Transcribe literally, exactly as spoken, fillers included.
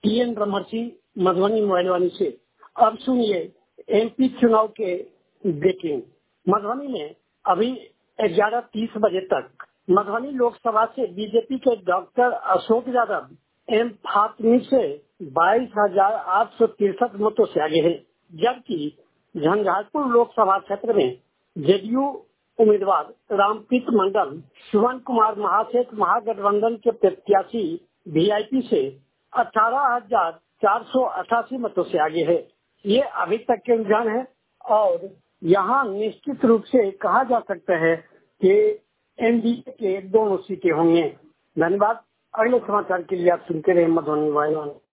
T N ब्रह्मर्षि मधुबनी मोबाइलवानी से। अब सुनिए एमपी चुनाव के ब्रेकिंग। मधुबनी में अभी ग्यारह तीस बजे तक मधुबनी लोकसभा से बीजेपी के डॉक्टर अशोक यादव एम फातमी से बाईस हजार आठ सौ तिरसठ मतों से आगे है, जबकि झंझारपुर लोकसभा क्षेत्र में जेडीयू उम्मीदवार रामप्रीत मंडल सुमन कुमार महासेठ महागठबंधन के प्रत्याशी वीआईपी से अठारह हजार चार सौ अठासी मतों से आगे है। ये अभी तक के रुझान है और यहाँ निश्चित रूप से कहा जा सकता है कि एनडीए के दोनों सीटें होंगे। धन्यवाद। अगले समाचार के लिए आप सुनते रहे मधुबनी वाहिनी।